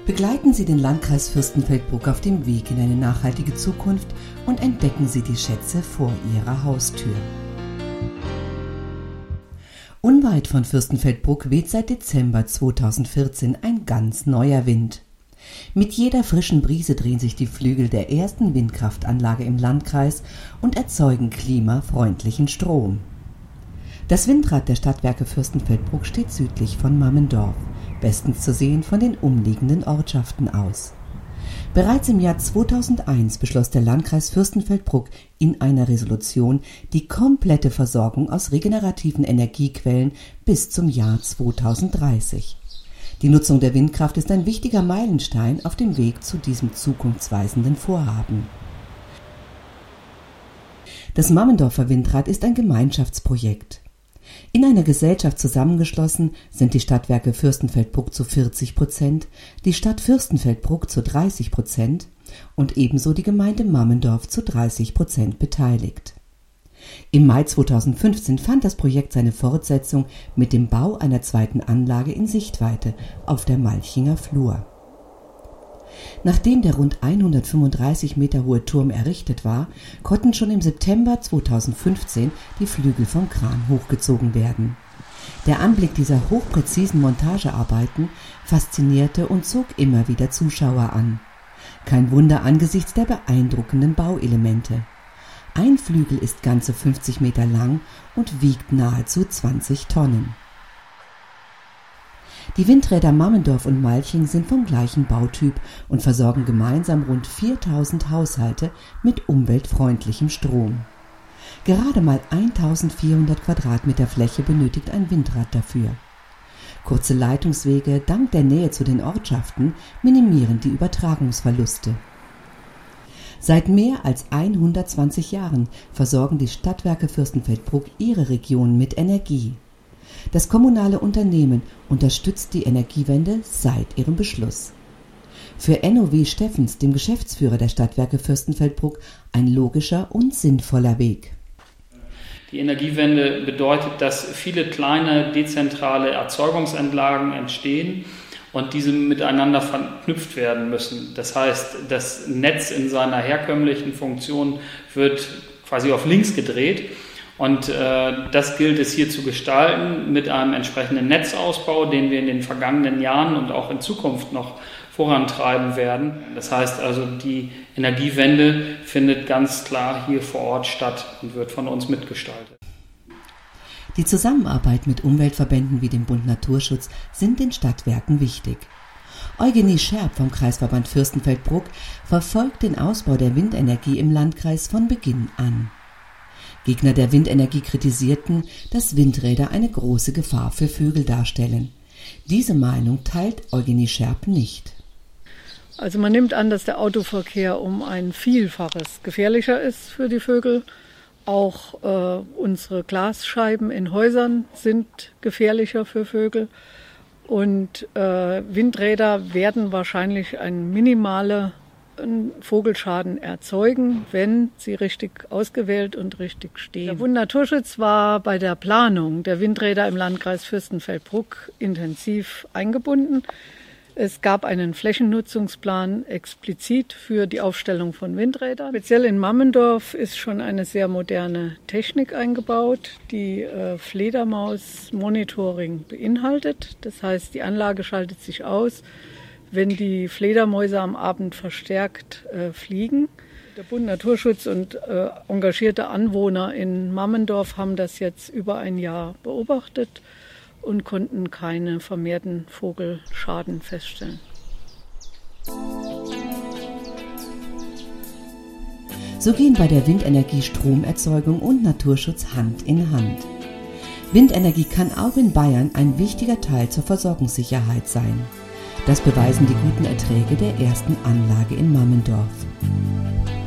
Begleiten Sie den Landkreis Fürstenfeldbruck auf dem Weg in eine nachhaltige Zukunft und entdecken Sie die Schätze vor Ihrer Haustür. Unweit von Fürstenfeldbruck weht seit Dezember 2014 ein ganz neuer Wind. Mit jeder frischen Brise drehen sich die Flügel der ersten Windkraftanlage im Landkreis und erzeugen klimafreundlichen Strom. Das Windrad der Stadtwerke Fürstenfeldbruck steht südlich von Mammendorf, bestens zu sehen von den umliegenden Ortschaften aus. Bereits im Jahr 2001 beschloss der Landkreis Fürstenfeldbruck in einer Resolution die komplette Versorgung aus regenerativen Energiequellen bis zum Jahr 2030. Die Nutzung der Windkraft ist ein wichtiger Meilenstein auf dem Weg zu diesem zukunftsweisenden Vorhaben. Das Mammendorfer Windrad ist ein Gemeinschaftsprojekt. In einer Gesellschaft zusammengeschlossen sind die Stadtwerke Fürstenfeldbruck zu 40%, die Stadt Fürstenfeldbruck zu 30% und ebenso die Gemeinde Mammendorf zu 30% beteiligt. Im Mai 2015 fand das Projekt seine Fortsetzung mit dem Bau einer zweiten Anlage in Sichtweite auf der Malchinger Flur. Nachdem der rund 135 Meter hohe Turm errichtet war, konnten schon im September 2015 die Flügel vom Kran hochgezogen werden. Der Anblick dieser hochpräzisen Montagearbeiten faszinierte und zog immer wieder Zuschauer an. Kein Wunder angesichts der beeindruckenden Bauelemente. Ein Flügel ist ganze 50 Meter lang und wiegt nahezu 20 Tonnen. Die Windräder Mammendorf und Malching sind vom gleichen Bautyp und versorgen gemeinsam rund 4000 Haushalte mit umweltfreundlichem Strom. Gerade mal 1400 Quadratmeter Fläche benötigt ein Windrad dafür. Kurze Leitungswege dank der Nähe zu den Ortschaften minimieren die Übertragungsverluste. Seit mehr als 120 Jahren versorgen die Stadtwerke Fürstenfeldbruck ihre Region mit Energie. Das kommunale Unternehmen unterstützt die Energiewende seit ihrem Beschluss. Für Enno W. Steffens, dem Geschäftsführer der Stadtwerke Fürstenfeldbruck, ein logischer und sinnvoller Weg. Die Energiewende bedeutet, dass viele kleine dezentrale Erzeugungsanlagen entstehen und diese miteinander verknüpft werden müssen. Das heißt, das Netz in seiner herkömmlichen Funktion wird quasi auf links gedreht. Und das gilt es hier zu gestalten mit einem entsprechenden Netzausbau, den wir in den vergangenen Jahren und auch in Zukunft noch vorantreiben werden. Das heißt also, die Energiewende findet ganz klar hier vor Ort statt und wird von uns mitgestaltet. Die Zusammenarbeit mit Umweltverbänden wie dem Bund Naturschutz sind den Stadtwerken wichtig. Eugenie Scherb vom Kreisverband Fürstenfeldbruck verfolgt den Ausbau der Windenergie im Landkreis von Beginn an. Gegner der Windenergie kritisierten, dass Windräder eine große Gefahr für Vögel darstellen. Diese Meinung teilt Eugenie Scherb nicht. Also man nimmt an, dass der Autoverkehr um ein Vielfaches gefährlicher ist für die Vögel. Auch unsere Glasscheiben in Häusern sind gefährlicher für Vögel. Und Windräder werden wahrscheinlich einen minimalen Vogelschaden erzeugen, wenn sie richtig ausgewählt und richtig stehen. Der Bund Naturschutz war bei der Planung der Windräder im Landkreis Fürstenfeldbruck intensiv eingebunden. Es gab einen Flächennutzungsplan explizit für die Aufstellung von Windrädern. Speziell in Mammendorf ist schon eine sehr moderne Technik eingebaut, die Fledermaus-Monitoring beinhaltet. Das heißt, die Anlage schaltet sich aus, wenn die Fledermäuse am Abend verstärkt fliegen. Der Bund Naturschutz und engagierte Anwohner in Mammendorf haben das jetzt über ein Jahr beobachtet und konnten keine vermehrten Vogelschaden feststellen. So gehen bei der Windenergie Stromerzeugung und Naturschutz Hand in Hand. Windenergie kann auch in Bayern ein wichtiger Teil zur Versorgungssicherheit sein. Das beweisen die guten Erträge der ersten Anlage in Mammendorf.